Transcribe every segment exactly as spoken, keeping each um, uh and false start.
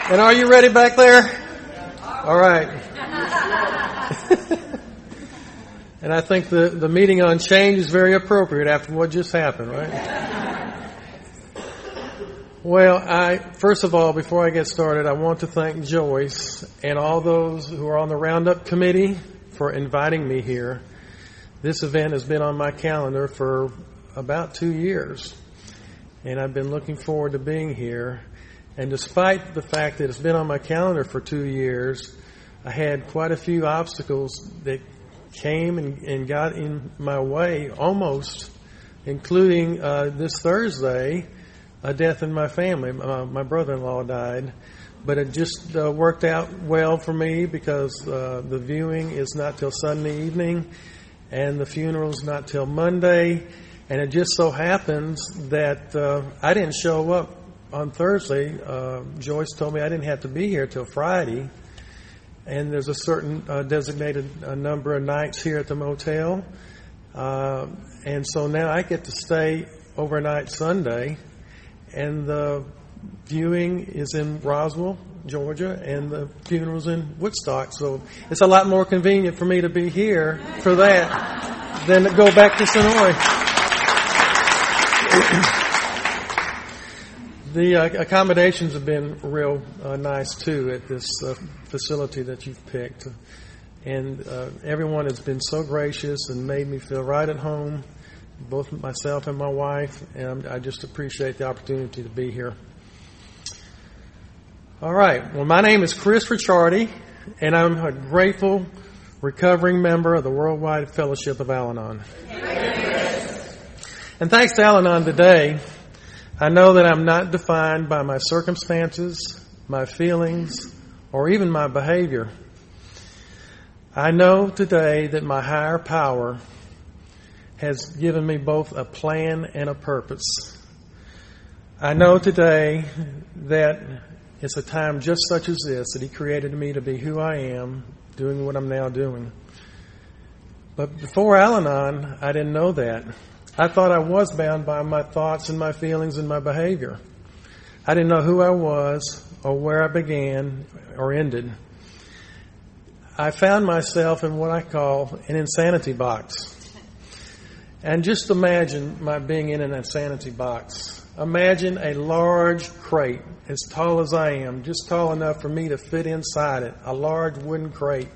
And are you ready back there? All right. And I think the, the meeting on change is very appropriate after what just happened, right? Well, I first of all, before I get started, I want to thank Joyce and all those who are on the Roundup Committee for inviting me here. This event has been on my calendar for about two years, and I've been looking forward to being here. And despite the fact that it's been on my calendar for two years, I had quite a few obstacles that came and, and got in my way, almost, including uh, this Thursday, a death in my family. Uh, my brother-in-law died. But it just uh, worked out well for me because uh, the viewing is not till Sunday evening and the funeral's not till Monday. And it just so happens that uh, I didn't show up on Thursday. Uh, Joyce told me I didn't have to be here till Friday. And there's a certain uh, designated uh, number of nights here at the motel. Uh, and so now I get to stay overnight Sunday. And the viewing is in Roswell, Georgia, and the funeral's in Woodstock. So it's a lot more convenient for me to be here for that than to go back to Sonoy. The uh, accommodations have been real uh, nice, too, at this uh, facility that you've picked. And uh, everyone has been so gracious and made me feel right at home, both myself and my wife, and I just appreciate the opportunity to be here. All right. Well, my name is Chris Ricciardi, and I'm a grateful, recovering member of the Worldwide Fellowship of Al-Anon. And thanks to Al-Anon today, I know that I'm not defined by my circumstances, my feelings, or even my behavior. I know today that my higher power has given me both a plan and a purpose. I know today that it's a time just such as this that He created me to be who I am, doing what I'm now doing. But before Al-Anon, I didn't know that. I thought I was bound by my thoughts and my feelings and my behavior. I didn't know who I was or where I began or ended. I found myself in what I call an insanity box. And just imagine my being in an insanity box. Imagine a large crate as tall as I am, just tall enough for me to fit inside it, a large wooden crate.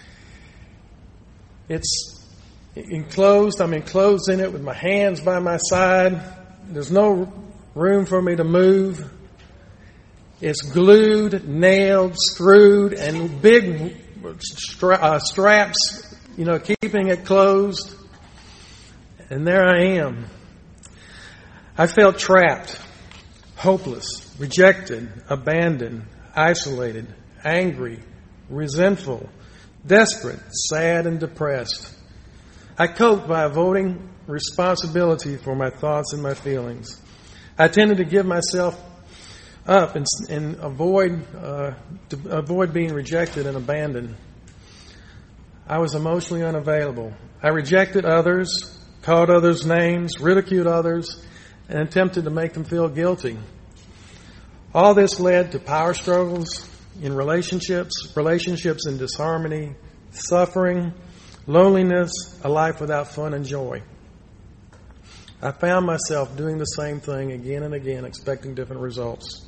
It's enclosed, I'm enclosed in it with my hands by my side. There's no room for me to move. It's glued, nailed, screwed, and big stra- uh, straps, you know, keeping it closed. And there I am. I felt trapped, hopeless, rejected, abandoned, isolated, angry, resentful, desperate, sad, and depressed. I coped by avoiding responsibility for my thoughts and my feelings. I tended to give myself up and, and avoid uh, to avoid being rejected and abandoned. I was emotionally unavailable. I rejected others, called others names, ridiculed others, and attempted to make them feel guilty. All this led to power struggles in relationships, relationships in disharmony, suffering, loneliness, a life without fun and joy. I found myself doing the same thing again and again, expecting different results.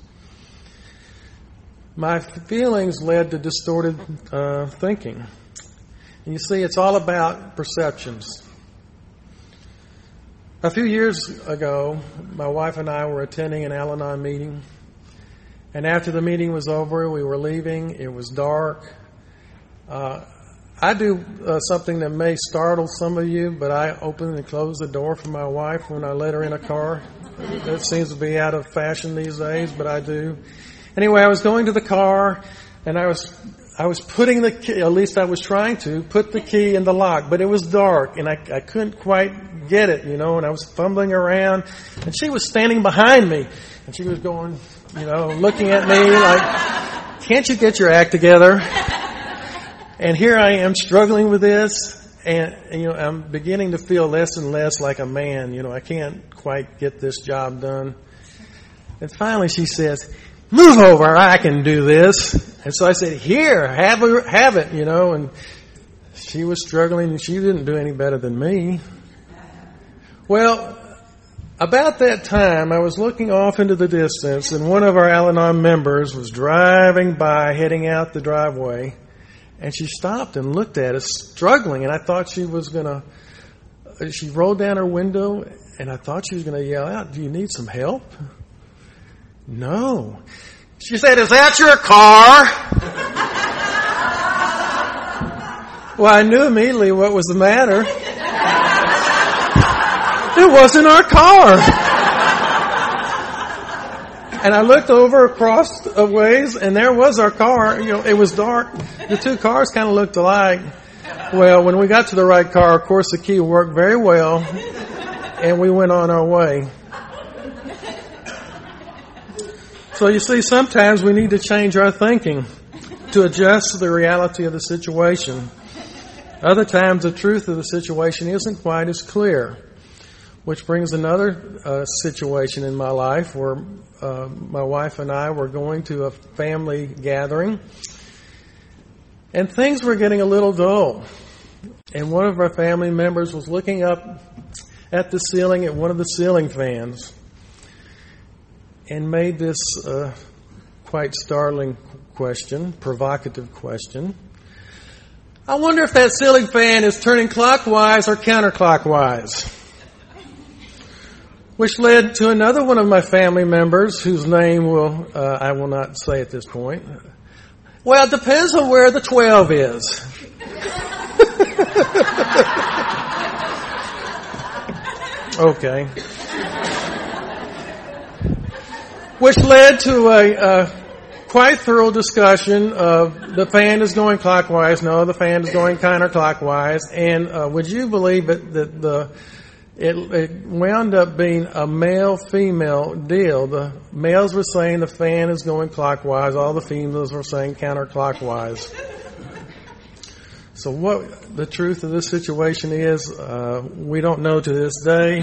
My feelings led to distorted uh, thinking. And you see, it's all about perceptions. A few years ago, my wife and I were attending an Al-Anon meeting. And after the meeting was over, we were leaving. It was dark. Uh, I do uh, something that may startle some of you, but I open and close the door for my wife when I let her in a car. That seems to be out of fashion these days, but I do. Anyway, I was going to the car, and I was I was putting the key, at least I was trying to, put the key in the lock, but it was dark, and I, I couldn't quite get it, you know, and I was fumbling around, and she was standing behind me, and she was going, you know, looking at me like, can't you get your act together? And here I am struggling with this, and, you know, I'm beginning to feel less and less like a man. You know, I can't quite get this job done. And finally she says, move over, I can do this. And so I said, here, have, a, have it, you know, and she was struggling and she didn't do any better than me. Well, about that time, I was looking off into the distance, and one of our Al-Anon members was driving by, heading out the driveway, and she stopped and looked at us, struggling, and I thought she was going to, she rolled down her window, and I thought she was going to yell out, do you need some help? No. She said, is that your car? Well, I knew immediately what was the matter. It wasn't our car. And I looked over across a ways, and there was our car. You know, it was dark. The two cars kind of looked alike. Well, when we got to the right car, of course, the key worked very well, and we went on our way. So you see, sometimes we need to change our thinking to adjust to the reality of the situation. Other times, the truth of the situation isn't quite as clear. Which brings another uh, situation in my life where uh, my wife and I were going to a family gathering, and things were getting a little dull. And one of our family members was looking up at the ceiling at one of the ceiling fans and made this uh, quite startling question, provocative question. I wonder if that ceiling fan is turning clockwise or counterclockwise. Which led to another one of my family members, whose name will uh, I will not say at this point. Well, it depends on where the twelve is. Okay. Which led to a, a quite thorough discussion of the fan is going clockwise, no, the fan is going counterclockwise, and uh, would you believe it that the It, it wound up being a male-female deal. The males were saying the fan is going clockwise. All the females were saying counterclockwise. So what the truth of this situation is, uh, we don't know to this day.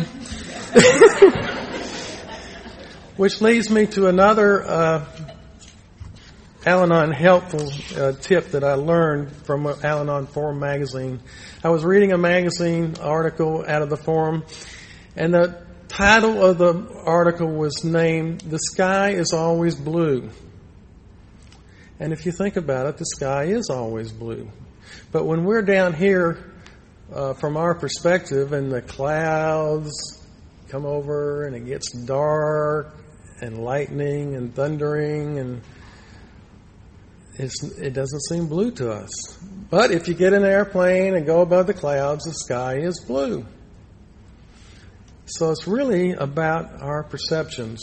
Which leads me to another uh, Al-Anon helpful uh, tip that I learned from Al-Anon Forum magazine. I was reading a magazine article out of the forum, and the title of the article was named, "The Sky is Always Blue." And if you think about it, the sky is always blue. But when we're down here, uh, from our perspective, and the clouds come over, and it gets dark, and lightning, and thundering, and It's, it doesn't seem blue to us. But if you get in an airplane and go above the clouds, the sky is blue. So it's really about our perceptions.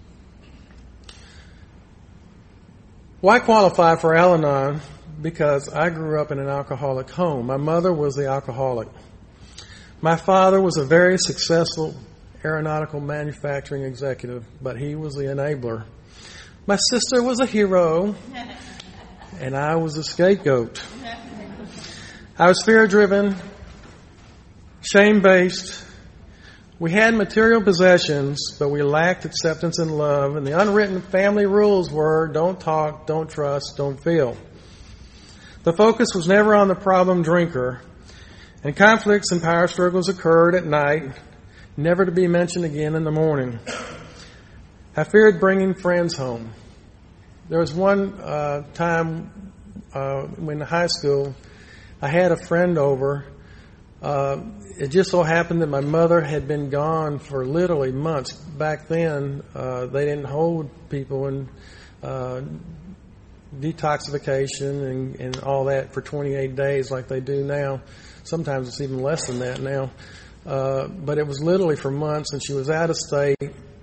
Why qualify for Al-Anon? Because I grew up in an alcoholic home. My mother was the alcoholic. My father was a very successful aeronautical manufacturing executive, but he was the enabler. My sister was a hero, and I was a scapegoat. I was fear-driven, shame-based. We had material possessions, but we lacked acceptance and love. And the unwritten family rules were, don't talk, don't trust, don't feel. The focus was never on the problem drinker. And conflicts and power struggles occurred at night, never to be mentioned again in the morning. I feared bringing friends home. There was one uh, time uh, when in high school, I had a friend over. Uh, it just so happened that my mother had been gone for literally months. Back then, uh, they didn't hold people in uh, detoxification and, and all that for twenty-eight days like they do now. Sometimes it's even less than that now. Uh, but it was literally for months, and she was out of state.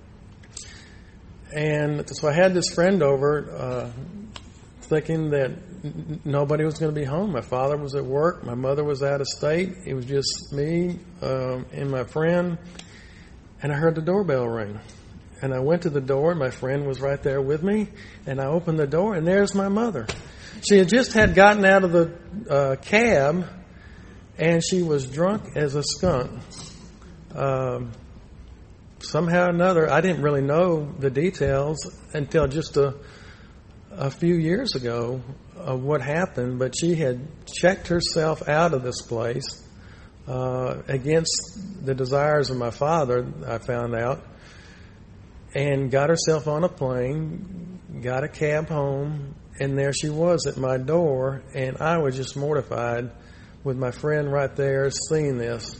And so I had this friend over, uh, thinking that n- nobody was going to be home. My father was at work. My mother was out of state. It was just me um, and my friend. And I heard the doorbell ring. And I went to the door, and my friend was right there with me. And I opened the door, and there's my mother. She had just had gotten out of the uh, cab, and she was drunk as a skunk. Um, somehow or another, I didn't really know the details until just a, a few years ago of what happened, but she had checked herself out of this place uh, against the desires of my father, I found out, and got herself on a plane, got a cab home, and there she was at my door, and I was just mortified with my friend right there seeing this.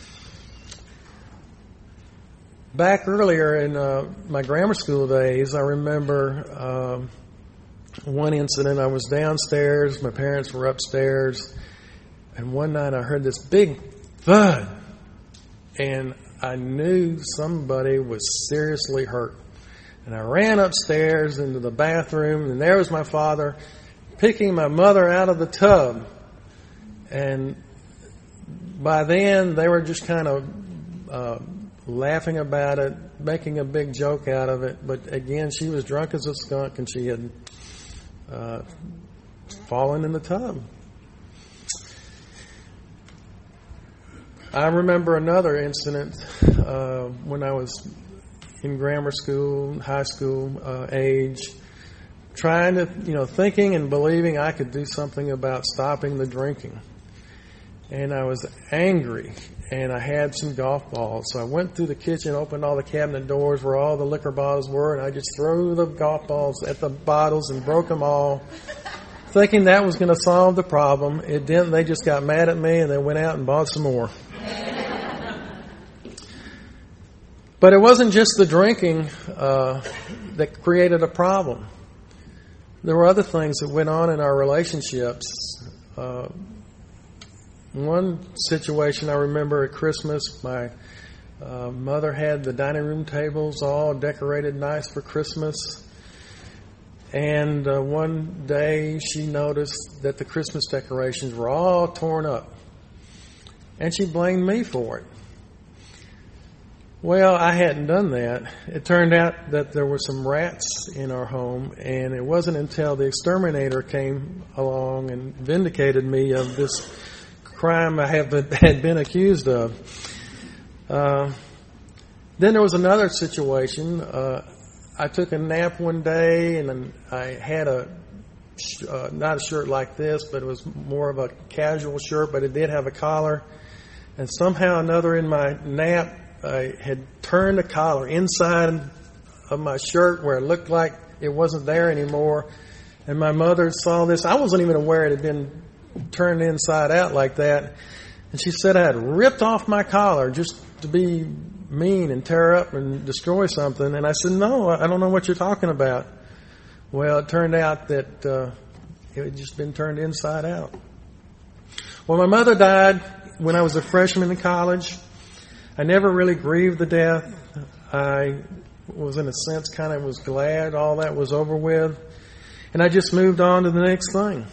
Back earlier in uh, my grammar school days, I remember um, one incident. I was downstairs, my parents were upstairs, and one night I heard this big thud, and I knew somebody was seriously hurt. And I ran upstairs into the bathroom, and there was my father picking my mother out of the tub. And by then, they were just kind of uh, laughing about it, making a big joke out of it. But again, she was drunk as a skunk, and she had uh, fallen in the tub. I remember another incident uh, when I was in grammar school, high school uh, age, trying to, you know, thinking and believing I could do something about stopping the drinking. And I was angry, and I had some golf balls. So I went through the kitchen, opened all the cabinet doors where all the liquor bottles were, and I just threw the golf balls at the bottles and broke them all, thinking that was going to solve the problem. It didn't. They just got mad at me, and they went out and bought some more. But it wasn't just the drinking uh, that created a problem. There were other things that went on in our relationships. Uh, one situation I remember at Christmas, my uh, mother had the dining room tables all decorated nice for Christmas. And uh, one day she noticed that the Christmas decorations were all torn up. And she blamed me for it. Well, I hadn't done that. It turned out that there were some rats in our home, and it wasn't until the exterminator came along and vindicated me of this crime I have been, had been accused of. Uh, then there was another situation. Uh, I took a nap one day, and I had a, uh, not a shirt like this, but it was more of a casual shirt, but it did have a collar. And somehow or another in my nap, I had turned the collar inside of my shirt where it looked like it wasn't there anymore. And my mother saw this. I wasn't even aware it had been turned inside out like that. And she said I had ripped off my collar just to be mean and tear up and destroy something. And I said, no, I don't know what you're talking about. Well, it turned out that uh, it had just been turned inside out. Well, my mother died when I was a freshman in college. I never really grieved the death. I was, in a sense, kind of was glad all that was over with. And I just moved on to the next thing.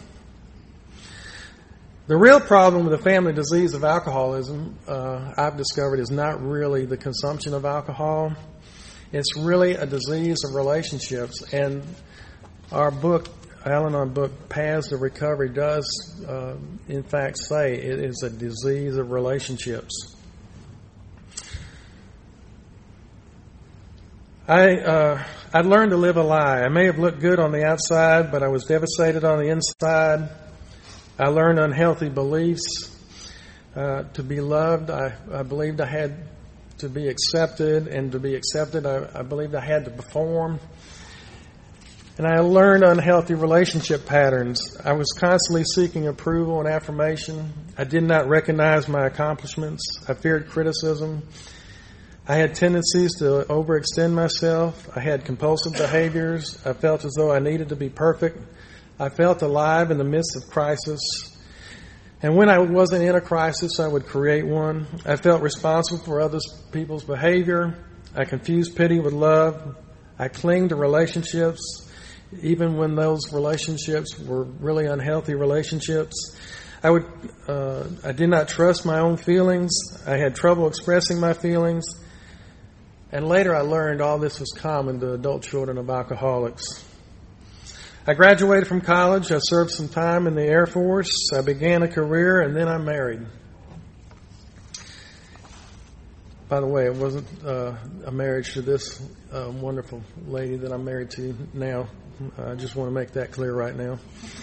The real problem with the family disease of alcoholism, uh, I've discovered, is not really the consumption of alcohol. It's really a disease of relationships. And our book, Al-Anon book, Paths to Recovery, does, uh, in fact, say it is a disease of relationships. I uh, I learned to live a lie. I may have looked good on the outside, but I was devastated on the inside. I learned unhealthy beliefs. Uh, to be loved, I, I believed I had to be accepted, and to be accepted, I, I believed I had to perform. And I learned unhealthy relationship patterns. I was constantly seeking approval and affirmation. I did not recognize my accomplishments. I feared criticism. I had tendencies to overextend myself. I had compulsive behaviors. I felt as though I needed to be perfect. I felt alive in the midst of crisis. And when I wasn't in a crisis, I would create one. I felt responsible for other people's behavior. I confused pity with love. I clinged to relationships, even when those relationships were really unhealthy relationships. I would. Uh, I did not trust my own feelings. I had trouble expressing my feelings. And later I learned all this was common to adult children of alcoholics. I graduated from college. I served some time in the Air Force. I began a career, and then I married. by the way, it wasn't uh, a marriage to this uh, wonderful lady that I'm married to now. I just want to make that clear right now.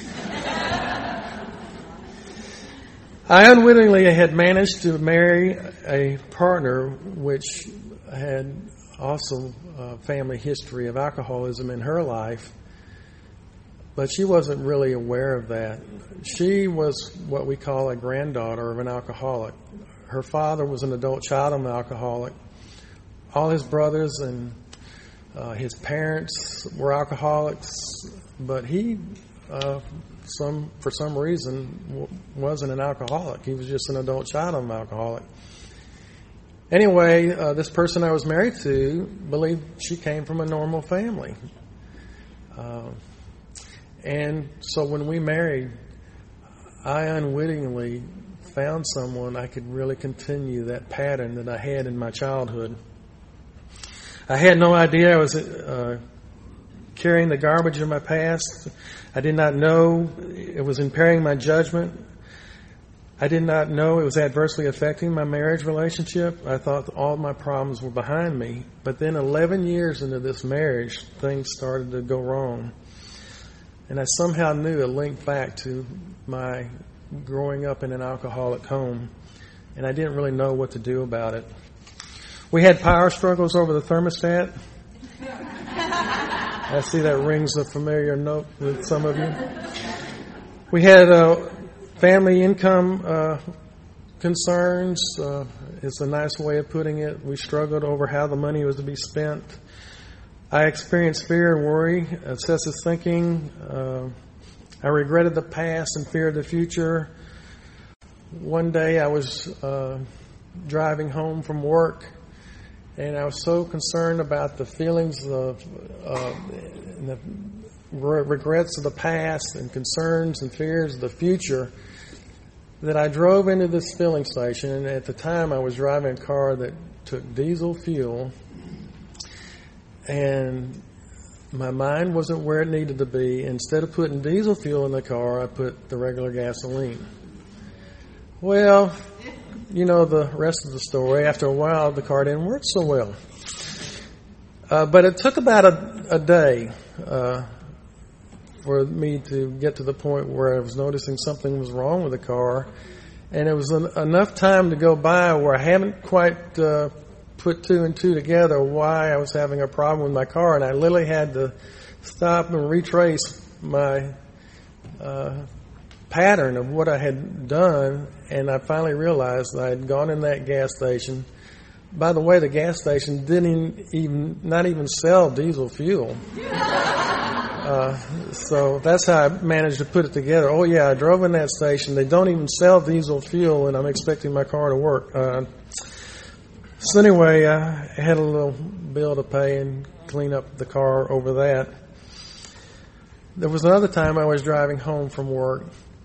I unwittingly had managed to marry a partner which had also a family history of alcoholism in her life, but she wasn't really aware of that. She was what we call a granddaughter of an alcoholic. Her father was an adult child of an alcoholic. All his brothers and uh, his parents were alcoholics, but he, uh, some for some reason, w- wasn't an alcoholic. He was just an adult child of an alcoholic. Anyway, uh, this person I was married to believed she came from a normal family. Uh, and so when we married, I unwittingly found someone I could really continue that pattern that I had in my childhood. I had no idea I was uh, carrying the garbage of my past. I did not know it was impairing my judgment. I did not know it was adversely affecting my marriage relationship. I thought all my problems were behind me. But then eleven years into this marriage, things started to go wrong. And I somehow knew a link back to my growing up in an alcoholic home, and I didn't really know what to do about it. We had power struggles over the thermostat. I see that rings a familiar note with some of you. We had uh, family income uh, concerns. Uh, it's a nice way of putting it. We struggled over how the money was to be spent. I experienced fear and worry, excessive thinking. Uh, I regretted the past and feared the future. One day I was uh, driving home from work, and I was so concerned about the feelings of uh, and the re- regrets of the past and concerns and fears of the future that I drove into this filling station. And at the time I was driving a car that took diesel fuel, and my mind wasn't where it needed to be. Instead of putting diesel fuel in the car, I put the regular gasoline. Well, you know the rest of the story. After a while, the car didn't work so well. Uh, but it took about a, a day uh, for me to get to the point where I was noticing something was wrong with the car. And it was an, enough time to go by where I haven't quite uh, put two and two together why I was having a problem with my car, and I literally had to stop and retrace my uh, pattern of what I had done, and I finally realized I had gone in that gas station. By the way, the gas station didn't even, not even sell diesel fuel. Uh, so that's how I managed to put it together. Oh yeah, I drove in that station. They don't even sell diesel fuel, and I'm expecting my car to work. Uh, So anyway, I had a little bill to pay and clean up the car over that. There was another time I was driving home from work,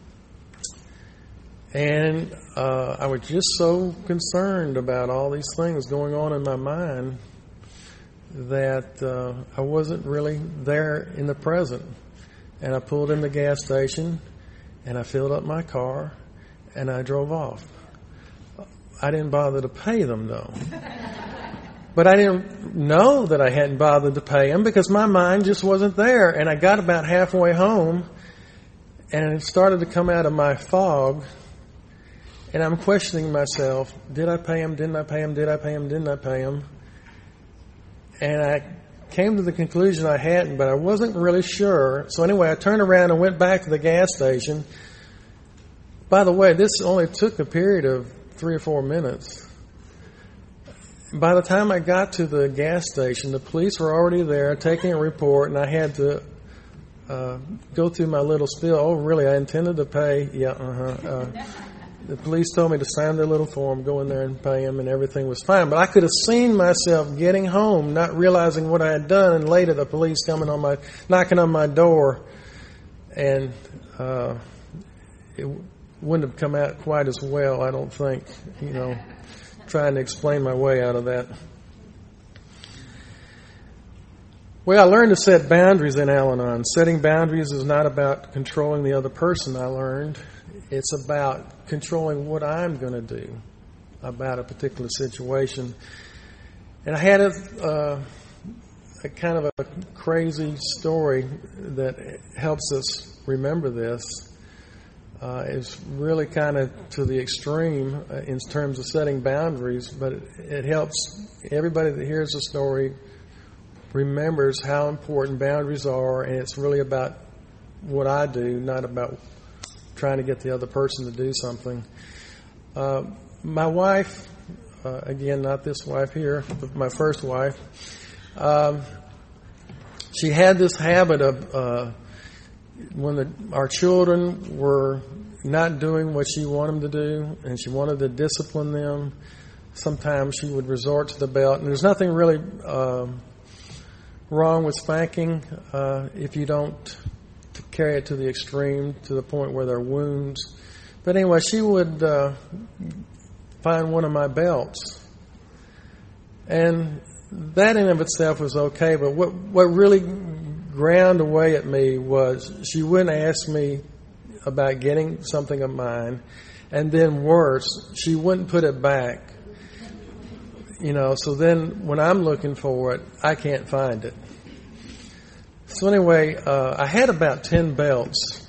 and uh, I was just so concerned about all these things going on in my mind that uh, I wasn't really there in the present. And I pulled in the gas station, and I filled up my car, and I drove off. I didn't bother to pay them, though. But I didn't know that I hadn't bothered to pay them because my mind just wasn't there. And I got about halfway home, and it started to come out of my fog, and I'm questioning myself, did I pay them, didn't I pay them, did I pay them, didn't I pay them? And I came to the conclusion I hadn't, but I wasn't really sure. So anyway, I turned around and went back to the gas station. By the way, this only took a period of three or four minutes. By the time I got to the gas station, the police were already there taking a report, and I had to uh, go through my little spiel. Oh, really? I intended to pay? Yeah, uh-huh. Uh, the police told me to sign their little form, go in there and pay them, and everything was fine. But I could have seen myself getting home, not realizing what I had done, and later the police coming on my, knocking on my door, and uh, it wouldn't have come out quite as well, I don't think, you know, trying to explain my way out of that. Well, I learned to set boundaries in Al-Anon. Setting boundaries is not about controlling the other person, I learned. It's about controlling what I'm going to do. about a particular situation. And I had a, uh, a kind of a crazy story that helps us remember this. Uh, it's really kind of to the extreme uh, in terms of setting boundaries, but it, it helps everybody that hears the story remembers how important boundaries are, and it's really about what I do, not about trying to get the other person to do something. Uh, my wife, uh, again, not this wife here, but my first wife, um, she had this habit of uh, when the, our children were not doing what she wanted them to do, and she wanted to discipline them, sometimes she would resort to the belt. And there's nothing really um, wrong with spanking uh, if you don't carry it to the extreme, to the point where there are wounds. But anyway, she would uh, find one of my belts. And that in and of itself was okay, but what, what really ground away at me was she wouldn't ask me about getting something of mine, and then worse, she wouldn't put it back. You know, so then when I'm looking for it, I can't find it. So anyway, uh, I had about ten belts,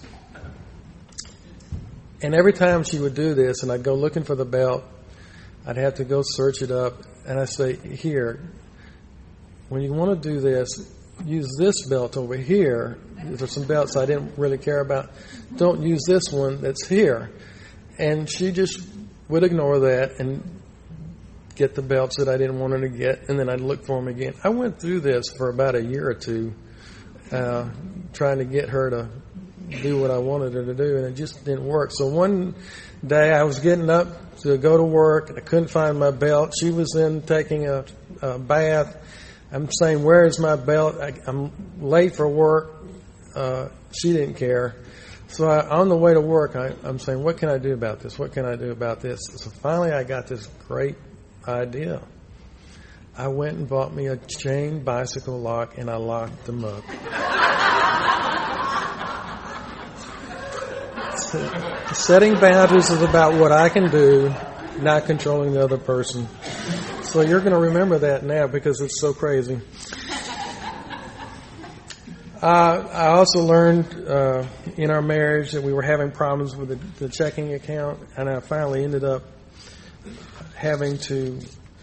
and every time she would do this, and I'd go looking for the belt, I'd have to go search it up, and I'd say, here, when you want to do this, use this belt over here. There's some belts I didn't really care about. Don't use this one that's here. And she just would ignore that and get the belts that I didn't want her to get, and then I'd look for them again. I went through this for about a year or two, uh, trying to get her to do what I wanted her to do, and it just didn't work. So one day I was getting up to go to work. I couldn't find my belt. She was in taking a, a bath. I'm saying, where is my belt? I, I'm late for work. Uh, she didn't care. So I, on the way to work, I, I'm saying, what can I do about this? What can I do about this? So finally I got this great idea. I went and bought me a chain bicycle lock, and I locked them up. So, setting boundaries is about what I can do, not controlling the other person. So you're going to remember that now because it's so crazy. Uh, I also learned uh, in our marriage that we were having problems with the, the checking account, and I finally ended up having to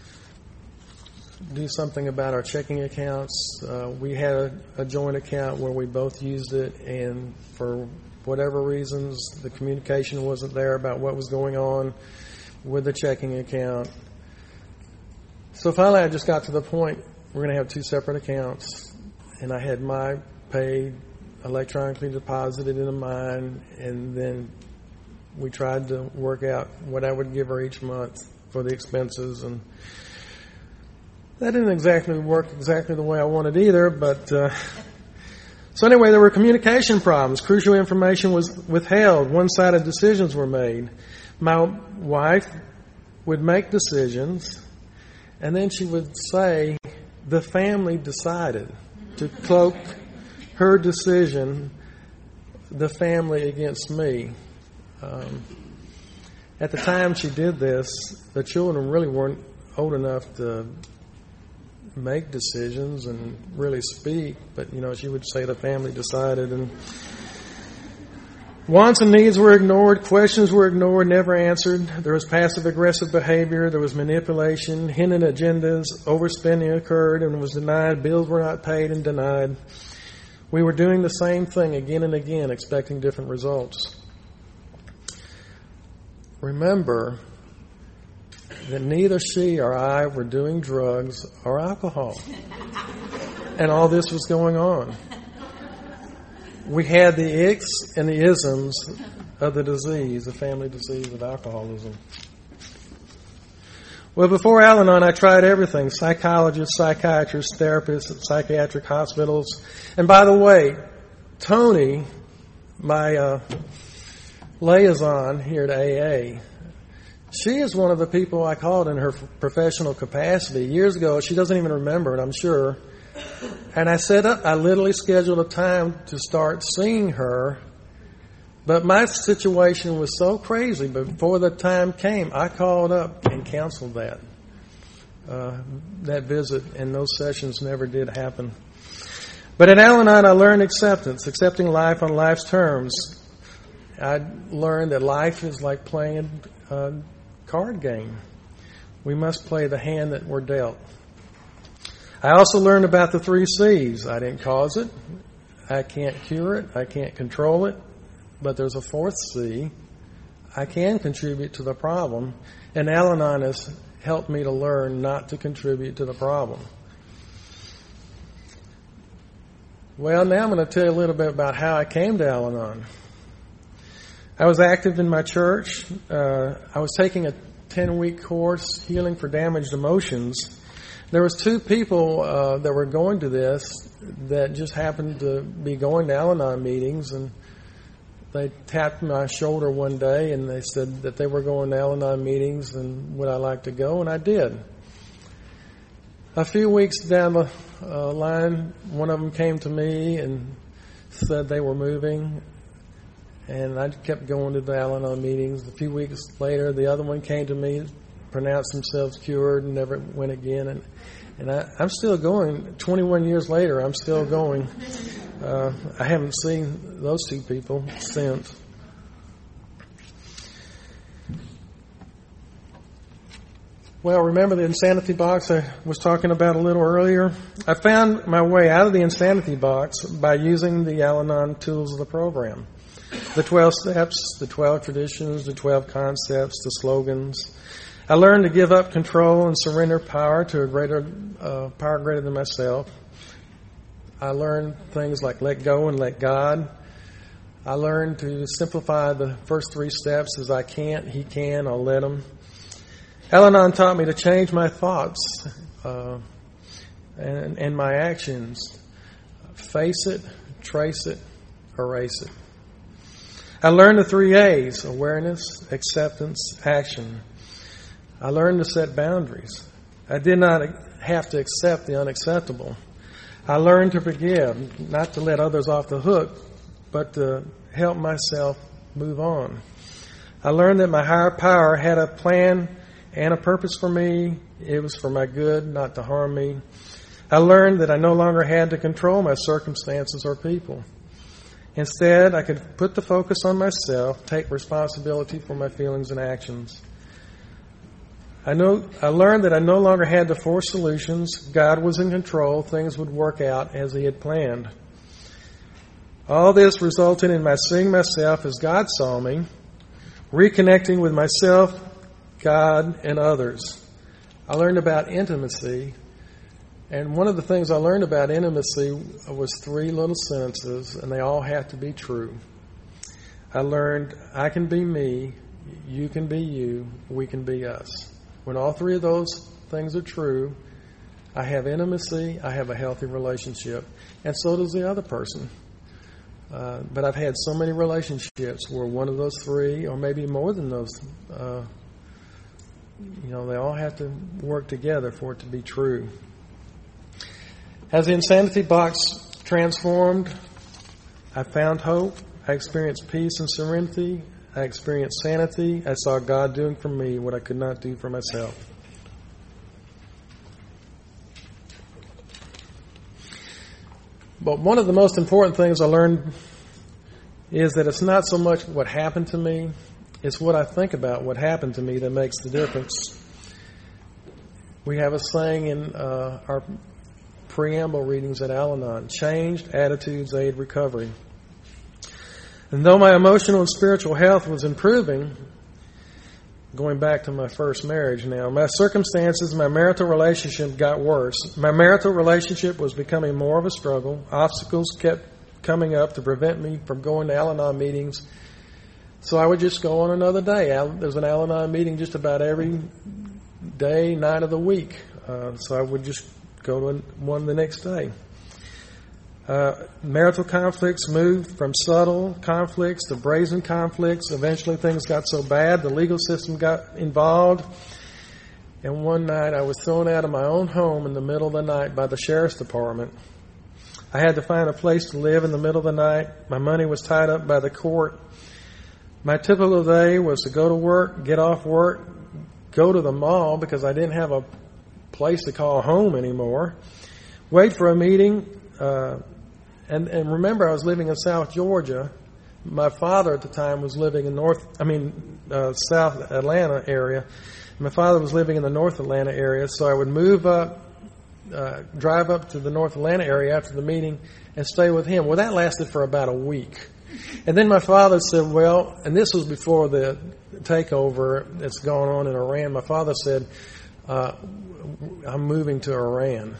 do something about our checking accounts. Uh, we had a, a joint account where we both used it, and for whatever reasons, the communication wasn't there about what was going on with the checking account. So finally I just got to the point we're going to have two separate accounts, and I had my paid electronically deposited into mine, and then we tried to work out what I would give her each month for the expenses, and that didn't exactly work exactly the way I wanted either, but uh, so anyway, there were communication problems. Crucial information was withheld. One-sided decisions were made. My wife would make decisions, and then she would say, the family decided, to cloak her decision, the family against me. Um, at the time she did this, the children really weren't old enough to make decisions and really speak, but you know, she would say the family decided, and wants and needs were ignored, questions were ignored, never answered. There was passive aggressive behavior, there was manipulation, hidden agendas, overspending occurred and was denied, bills were not paid and denied. We were doing the same thing again and again, expecting different results. Remember that neither she or I were doing drugs or alcohol. And all this was going on. We had the icks and the isms of the disease, the family disease of alcoholism. Well, before Al-Anon, I tried everything. Psychologists, psychiatrists, therapists, psychiatric hospitals. And by the way, Tony, my uh, liaison here at A A, she is one of the people I called in her professional capacity years ago. She doesn't even remember it, I'm sure. And I set up, I literally scheduled a time to start seeing her But my situation was so crazy, before the time came, I called up and canceled that, uh, that visit, and those sessions never did happen. But at Al-Anon, I learned acceptance, accepting life on life's terms. I learned that life is like playing a card game. We must play the hand that we're dealt. I also learned about the three C's. I didn't cause it. I can't cure it. I can't control it. But there's a fourth C. I can contribute to the problem. And Al-Anon has helped me to learn not to contribute to the problem. Well, now I'm going to tell you a little bit about how I came to Al-Anon. I was active in my church. Uh, I was taking a ten-week course, Healing for Damaged Emotions. There was two people uh, that were going to this that just happened to be going to Al-Anon meetings, and they tapped my shoulder one day and they said that they were going to Al-Anon meetings and would I like to go, and I did. A few weeks down the uh, line, one of them came to me and said they were moving, and I kept going to the Al-Anon meetings. A few weeks later, the other one came to me, pronounced themselves cured, and never went again. And, and I, I'm still going. twenty-one years later, I'm still going. Uh, I haven't seen those two people since. Well, remember the insanity box I was talking about a little earlier? I found my way out of the insanity box by using the Al-Anon tools of the program. The twelve steps, the twelve traditions, the twelve concepts, the slogans. I learned to give up control and surrender power to a greater uh, power greater than myself. I learned things like let go and let God. I learned to simplify the first three steps as I can't, he can, I'll let him. Al-Anon taught me to change my thoughts uh, and, and my actions. Face it, trace it, erase it. I learned the three A's: awareness, acceptance, action. I learned to set boundaries. I did not have to accept the unacceptable. I learned to forgive, not to let others off the hook, but to help myself move on. I learned that my higher power had a plan and a purpose for me. It was for my good, not to harm me. I learned that I no longer had to control my circumstances or people. Instead, I could put the focus on myself, take responsibility for my feelings and actions. I know, I learned that I no longer had to force solutions. God was in control. Things would work out as He had planned. All this resulted in my seeing myself as God saw me, reconnecting with myself, God, and others. I learned about intimacy, and one of the things I learned about intimacy was three little sentences, and they all have to be true. I learned I can be me, you can be you, we can be us. When all three of those things are true, I have intimacy, I have a healthy relationship, and so does the other person. Uh, but I've had so many relationships where one of those three, or maybe more than those, uh, you know, they all have to work together for it to be true. As the insanity box transformed, I found hope. I experienced peace and serenity. I experienced sanity. I saw God doing for me what I could not do for myself. But one of the most important things I learned is that it's not so much what happened to me, it's what I think about what happened to me that makes the difference. We have a saying in uh, our preamble readings at Al-Anon: changed attitudes aid recovery. And though my emotional and spiritual health was improving, going back to my first marriage now, my circumstances, my marital relationship got worse. My marital relationship was becoming more of a struggle. Obstacles kept coming up to prevent me from going to Al-Anon meetings. So I would just go on another day. There's an Al-Anon meeting just about every day, night of the week. Uh, so I would just go to one the next day. Uh, marital conflicts moved from subtle conflicts to brazen conflicts. Eventually things got so bad, the legal system got involved. And one night I was thrown out of my own home in the middle of the night by the sheriff's department. I had to find a place to live in the middle of the night. My money was tied up by the court. My typical day was to go to work, get off work, go to the mall because I didn't have a place to call home anymore, wait for a meeting, uh, and, and remember I was living in South Georgia. My father at the time was living in North, I mean, uh, South Atlanta area. My father was living in the North Atlanta area, so I would move up, uh, drive up to the North Atlanta area after the meeting and stay with him. Well, that lasted for about a week. And then my father said, well, and this was before the takeover that's going on in Iran, my father said, uh, I'm moving to Iran.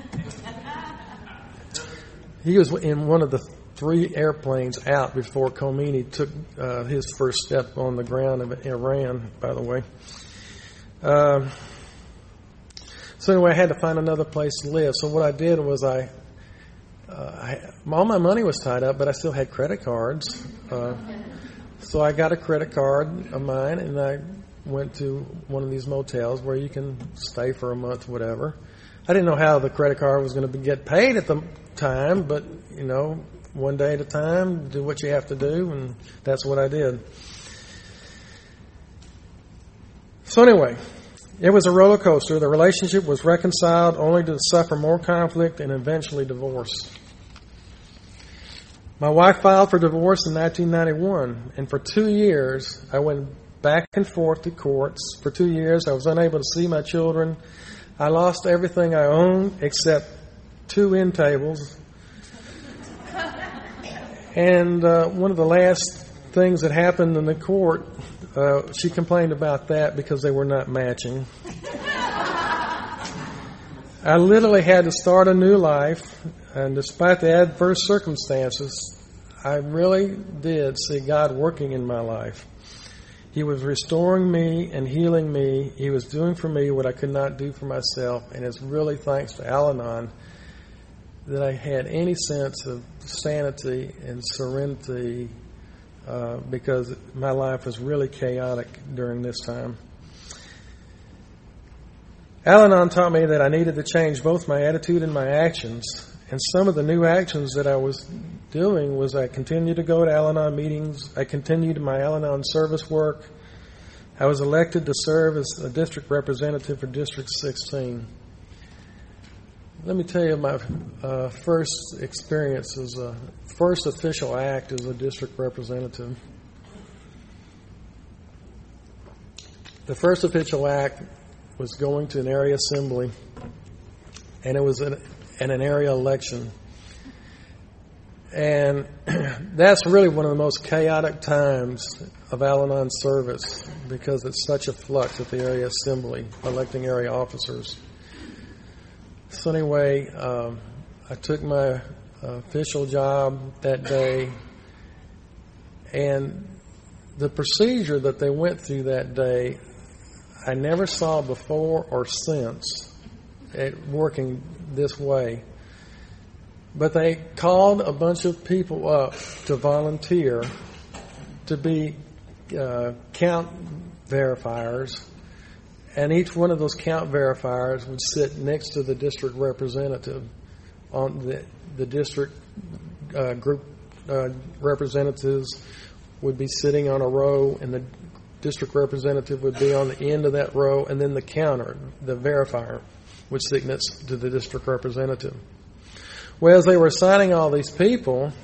He was in one of the three airplanes out before Khomeini took uh, his first step on the ground of Iran, by the way. Uh, so anyway, I had to find another place to live. So what I did was I, uh, I all my money was tied up, but I still had credit cards. Uh, so I got a credit card of mine, and I went to one of these motels where you can stay for a month, whatever. I didn't know how the credit card was going to get paid at the time, but, you know, one day at a time, do what you have to do, and that's what I did. So anyway, it was a roller coaster. The relationship was reconciled only to suffer more conflict and eventually divorce. My wife filed for divorce in nineteen ninety-one, and for two years I went back and forth to courts. For two years I was unable to see my children. I lost everything I owned except two end tables. And uh, one of the last things that happened in the court, uh, she complained about that because they were not matching. I literally had to start a new life, and despite the adverse circumstances, I really did see God working in my life. He was restoring me and healing me. He was doing for me what I could not do for myself, and it's really thanks to Al-Anon that I had any sense of sanity and serenity uh, because my life was really chaotic during this time. Al-Anon taught me that I needed to change both my attitude and my actions. And some of the new actions that I was doing was I continued to go to Al-Anon meetings. I continued my Al-Anon service work. I was elected to serve as a district representative for District sixteen. Let me tell you my uh, first experience as a first official act as a district representative. The first official act was going to an area assembly, and it was an, an, an area election. And that's really one of the most chaotic times of Al-Anon service because it's such a flux at the area assembly, electing area officers. So anyway, um, I took my uh, official job that day, and the procedure that they went through that day, I never saw before or since it working this way. But they called a bunch of people up to volunteer to be uh, count verifiers. And each one of those count verifiers would sit next to the district representative. On the, the district uh, group uh, representatives would be sitting on a row, and the district representative would be on the end of that row, and then the counter, the verifier, would sit next to the district representative. Well, as they were assigning all these people,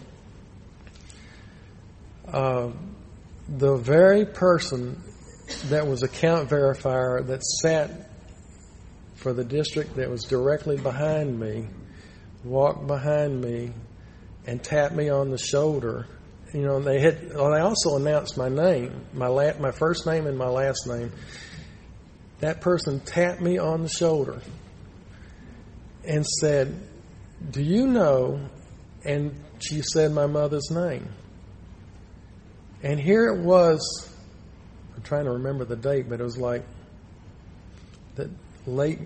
uh, the very person that was a count verifier that sat for the district that was directly behind me walked behind me and tapped me on the shoulder. You know, they had. Well, they also announced my name, my la- my first name and my last name. That person tapped me on the shoulder and said, "Do you know?" And she said my mother's name. And here it was. I'm trying to remember the date, but it was like the late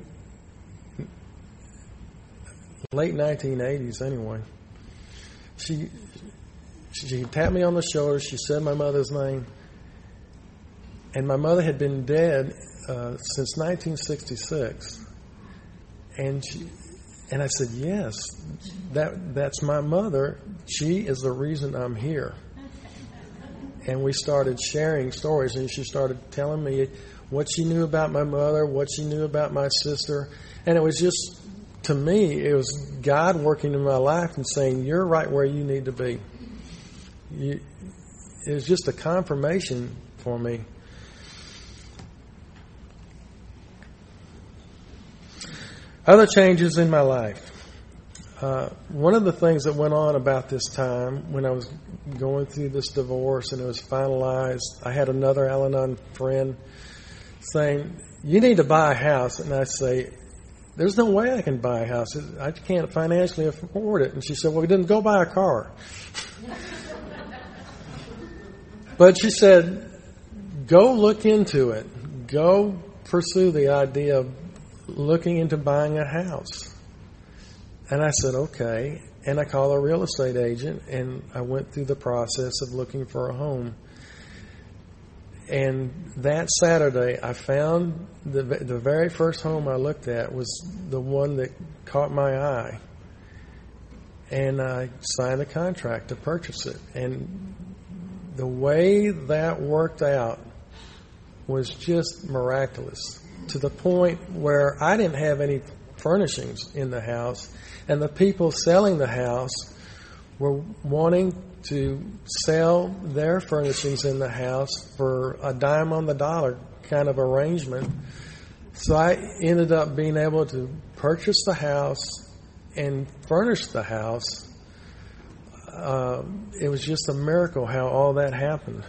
late nineteen eighties. Anyway, she she tapped me on the shoulder. She said my mother's name, and my mother had been dead uh, since nineteen sixty-six. And she, and I said, yes, that that's my mother. She is the reason I'm here. and we started sharing stories, and she started telling me what she knew about my mother, what she knew about my sister, and it was just, to me, it was God working in my life and saying, you're right where you need to be. You, it was just a confirmation for me. Other changes in my life. Uh, one of the things that went on about this time when I was going through this divorce and it was finalized, I had another Al-Anon friend saying, you need to buy a house. And I say, there's no way I can buy a house. I can't financially afford it. And she said, well, then go buy a car. But she said, go look into it. Go pursue the idea of looking into buying a house. And I said, okay. And I called a real estate agent, and I went through the process of looking for a home. And that Saturday, I found the the very first home I looked at was the one that caught my eye. And I signed a contract to purchase it. And the way that worked out was just miraculous, to the point where I didn't have any furnishings in the house, and the people selling the house were wanting to sell their furnishings in the house for a dime on the dollar kind of arrangement. So I ended up being able to purchase the house and furnish the house. Uh, it was just a miracle how all that happened.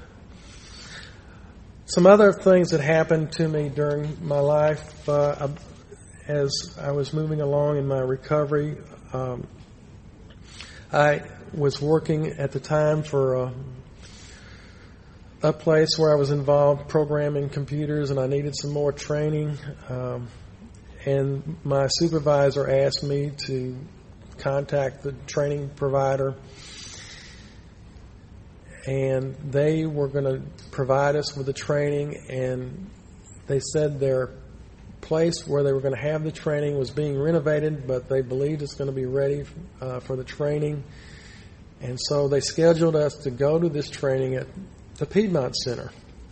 Some other things that happened to me during my life, uh, as I was moving along in my recovery, um, I was working at the time for a, a place where I was involved programming computers, and I needed some more training. Um, and my supervisor asked me to contact the training provider, and they were going to provide us with the training, and they said their place where they were going to have the training was being renovated, but they believed it's going to be ready uh, for the training. And so they scheduled us to go to this training at the Piedmont Center.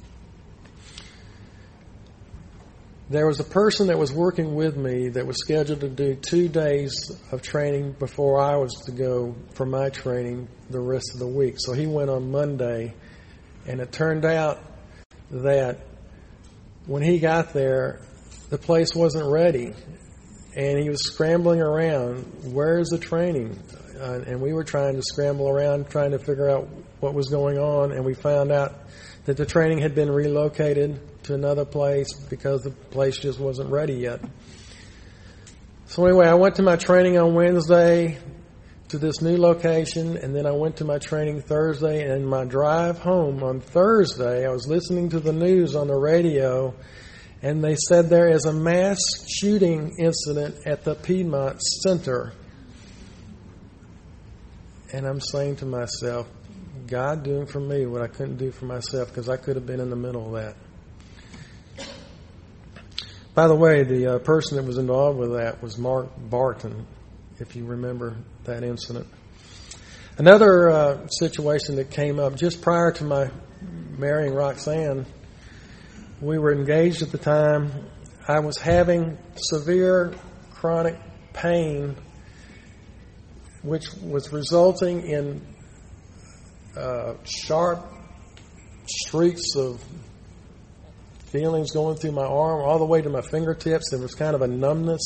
There was a person that was working with me that was scheduled to do two days of training before I was to go for my training the rest of the week. So he went on Monday, and it turned out that when he got there, the place wasn't ready, and he was scrambling around, where's the training? Uh, and we were trying to scramble around, trying to figure out what was going on, and we found out that the training had been relocated to another place because the place just wasn't ready yet. So anyway, I went to my training on Wednesday to this new location, and then I went to my training Thursday, and my drive home on Thursday, I was listening to the news on the radio, and they said there is a mass shooting incident at the Piedmont Center. And I'm saying to myself, God doing for me what I couldn't do for myself, because I could have been in the middle of that. By the way, the uh, person that was involved with that was Mark Barton, if you remember that incident. Another uh, situation that came up just prior to my marrying Roxanne, we were engaged at the time. I was having severe chronic pain, which was resulting in uh, sharp streaks of feelings going through my arm all the way to my fingertips. There was kind of a numbness.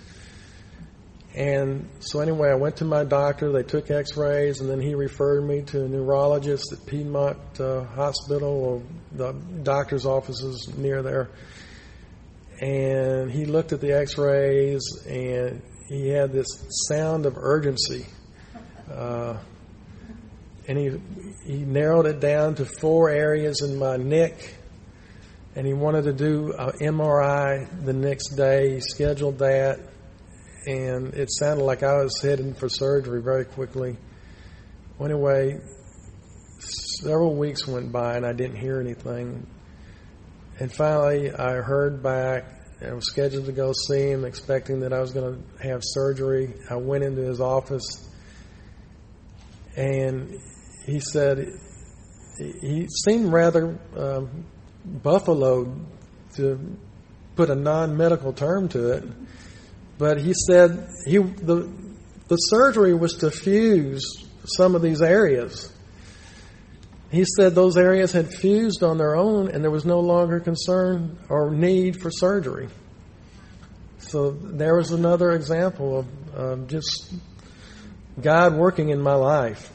And so anyway, I went to my doctor. They took x-rays, and then he referred me to a neurologist at Piedmont uh, Hospital, or the doctor's offices near there. And he looked at the x-rays, and he had this sound of urgency. Uh, and he he narrowed it down to four areas in my neck, and he wanted to do an M R I the next day. He scheduled that, and it sounded like I was heading for surgery very quickly. Well, anyway, several weeks went by, and I didn't hear anything. And finally, I heard back. I was scheduled to go see him, expecting that I was going to have surgery. I went into his office, and he said, he seemed rather um, buffaloed, to put a non-medical term to it. But he said he the the surgery was to fuse some of these areas. He said those areas had fused on their own, and there was no longer concern or need for surgery. So there was another example of uh, just God working in my life.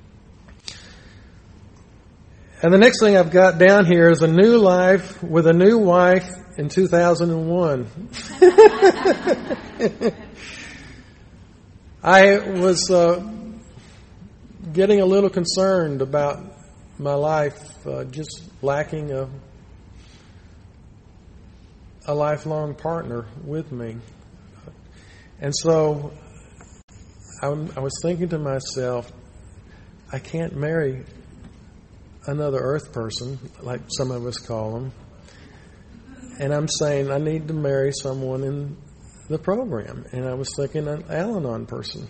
And the next thing I've got down here is a new life with a new wife in two thousand one. I was uh, getting a little concerned about my life, uh, just lacking a, a lifelong partner with me. And so I, I was thinking to myself, I can't marry another earth person, like some of us call them. And I'm saying I need to marry someone in the program. And I was thinking an Al-Anon person.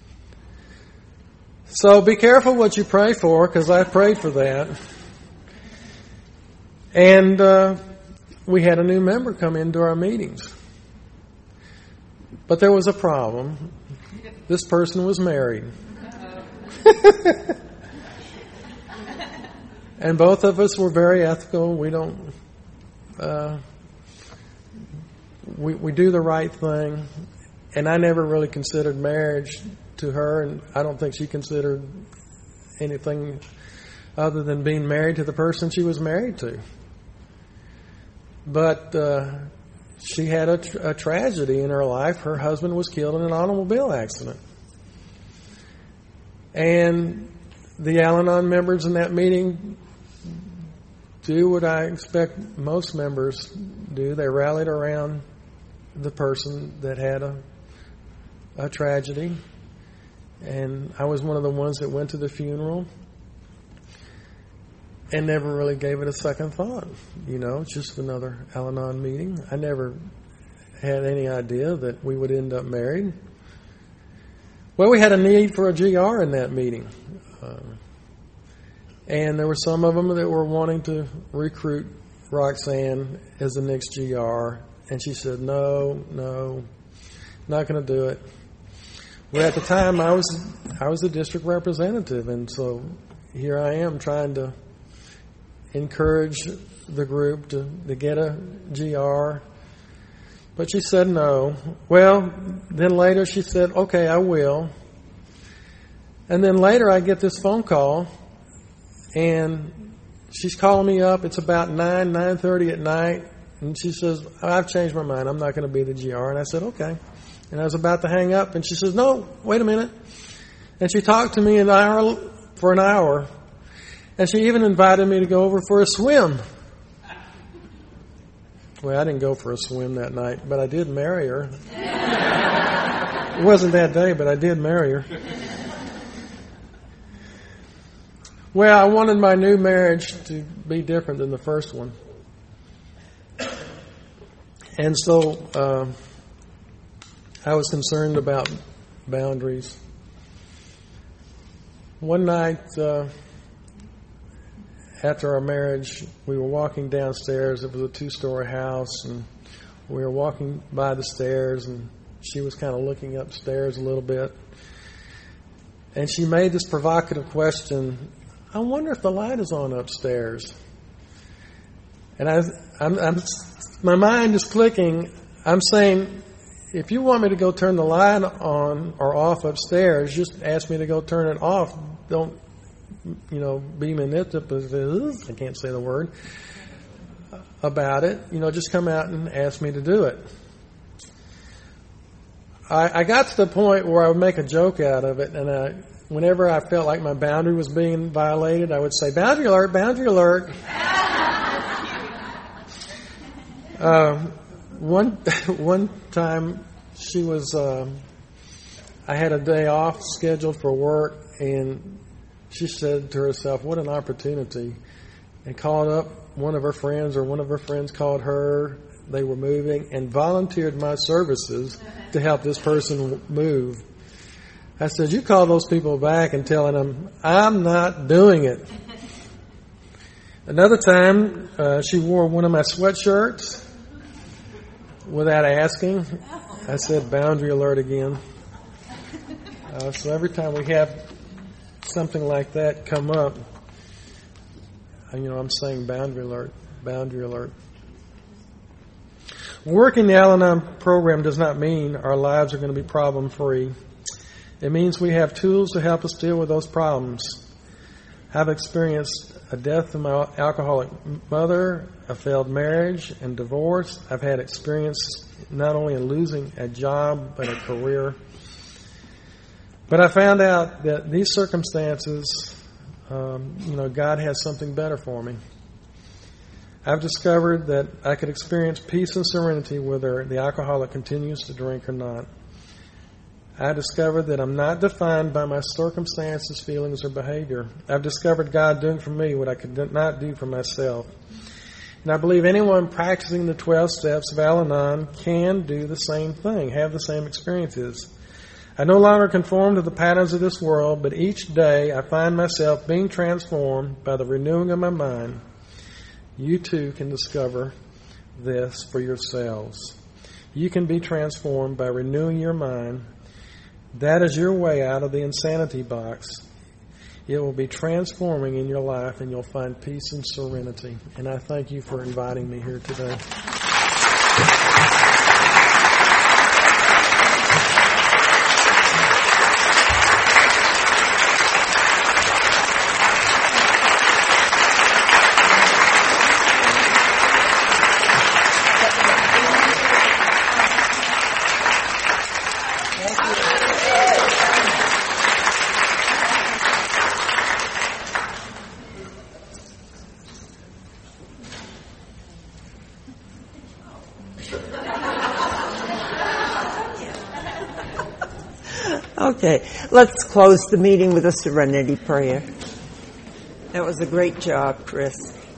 So be careful what you pray for, because I prayed for that. And uh, we had a new member come into our meetings. But there was a problem. This person was married. And both of us were very ethical. We don't, uh, we we do the right thing. And I never really considered marriage to her, and I don't think she considered anything other than being married to the person she was married to. But uh, she had a, tra- a tragedy in her life. Her husband was killed in an automobile accident. And the Al-Anon members in that meeting do what I expect most members do. They rallied around the person that had a, a tragedy. And I was one of the ones that went to the funeral and never really gave it a second thought. You know, just another Al-Anon meeting. I never had any idea that we would end up married. Well, we had a need for a G R in that meeting. Uh, and there were some of them that were wanting to recruit Roxanne as the next G R. And she said, no, no, not going to do it. Well, at the time, I was I was the district representative, and so here I am trying to encourage the group to, to get a G R. But she said no. Well, then later she said, okay, I will. And then later I get this phone call, and she's calling me up. It's about nine, nine thirty at night, and she says, I've changed my mind. I'm not going to be the G R. And I said, okay. And I was about to hang up, and she says, no, wait a minute. And she talked to me an hour, for an hour, and she even invited me to go over for a swim. Well, I didn't go for a swim that night, but I did marry her. It wasn't that day, but I did marry her. Well, I wanted my new marriage to be different than the first one. And so uh, I was concerned about boundaries. One night uh, after our marriage, we were walking downstairs. It was a two-story house, and we were walking by the stairs, and she was kind of looking upstairs a little bit. And she made this provocative question, I wonder if the light is on upstairs. And I, I'm, I'm, my mind is clicking. I'm saying, if you want me to go turn the light on or off upstairs, just ask me to go turn it off. Don't, you know, be manipulative, I can't say the word, about it. You know, just come out and ask me to do it. I, I got to the point where I would make a joke out of it, and I, whenever I felt like my boundary was being violated, I would say, boundary alert, boundary alert. uh, one one time, she was, uh, I had a day off scheduled for work, and she said to herself, what an opportunity, and called up one of her friends, or one of her friends called her. They were moving, and volunteered my services to help this person move. I said, you call those people back and telling them, I'm not doing it. Another time, uh, she wore one of my sweatshirts without asking. I said, boundary alert again. Uh, so every time we have something like that come up, you know, I'm saying boundary alert, boundary alert. Working the Al-Anon program does not mean our lives are going to be problem-free. It means we have tools to help us deal with those problems. I've experienced a death of my alcoholic mother, a failed marriage, and divorce. I've had experience not only in losing a job, but a career. But I found out that these circumstances, um, you know, God has something better for me. I've discovered that I could experience peace and serenity whether the alcoholic continues to drink or not. I discovered that I'm not defined by my circumstances, feelings, or behavior. I've discovered God doing for me what I could not do for myself. And I believe anyone practicing the twelve steps of Al-Anon can do the same thing, have the same experiences. I no longer conform to the patterns of this world, but each day I find myself being transformed by the renewing of my mind. You too can discover this for yourselves. You can be transformed by renewing your mind. That is your way out of the insanity box. It will be transforming in your life, and you'll find peace and serenity. And I thank you for inviting me here today. Okay, let's close the meeting with a serenity prayer. That was a great job, Chris.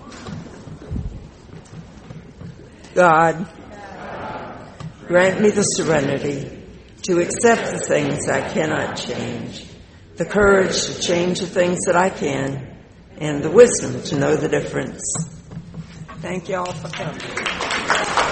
God, grant me the serenity to accept the things I cannot change, the courage to change the things that I can, and the wisdom to know the difference. Thank you all for coming.